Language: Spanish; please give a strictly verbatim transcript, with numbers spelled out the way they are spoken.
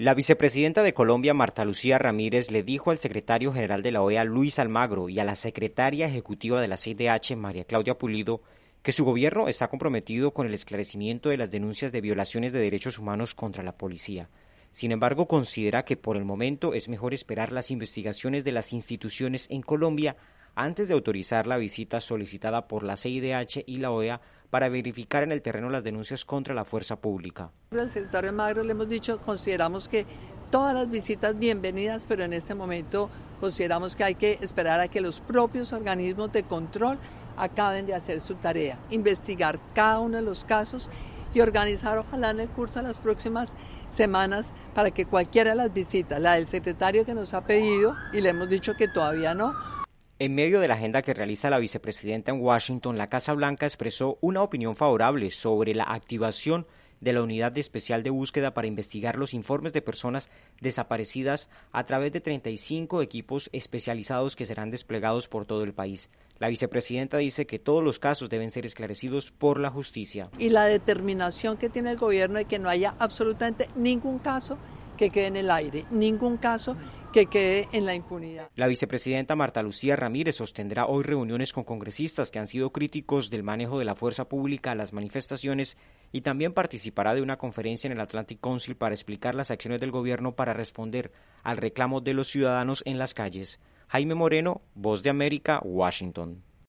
La vicepresidenta de Colombia, Marta Lucía Ramírez, le dijo al secretario general de la O E A, Luis Almagro, y a la secretaria ejecutiva de la C I D H, María Claudia Pulido, que su gobierno está comprometido con el esclarecimiento de las denuncias de violaciones de derechos humanos contra la policía. Sin embargo, considera que por el momento es mejor esperar las investigaciones de las instituciones en Colombia antes de autorizar la visita solicitada por la C I D H y la O E A para verificar en el terreno las denuncias contra la fuerza pública. Al secretario Almagro le hemos dicho, consideramos que todas las visitas bienvenidas, pero en este momento consideramos que hay que esperar a que los propios organismos de control acaben de hacer su tarea, investigar cada uno de los casos y organizar ojalá en el curso de las próximas semanas para que cualquiera de las visitas, la del secretario que nos ha pedido y le hemos dicho que todavía no. En medio de la agenda que realiza la vicepresidenta en Washington, la Casa Blanca expresó una opinión favorable sobre la activación de la Unidad Especial de Búsqueda para investigar los informes de personas desaparecidas a través de treinta y cinco equipos especializados que serán desplegados por todo el país. La vicepresidenta dice que todos los casos deben ser esclarecidos por la justicia. Y la determinación que tiene el gobierno de que no haya absolutamente ningún caso que quede en el aire, ningún caso que quede en la impunidad. La vicepresidenta Marta Lucía Ramírez sostendrá hoy reuniones con congresistas que han sido críticos del manejo de la fuerza pública a las manifestaciones y también participará de una conferencia en el Atlantic Council para explicar las acciones del gobierno para responder al reclamo de los ciudadanos en las calles. Jaime Moreno, Voz de América, Washington.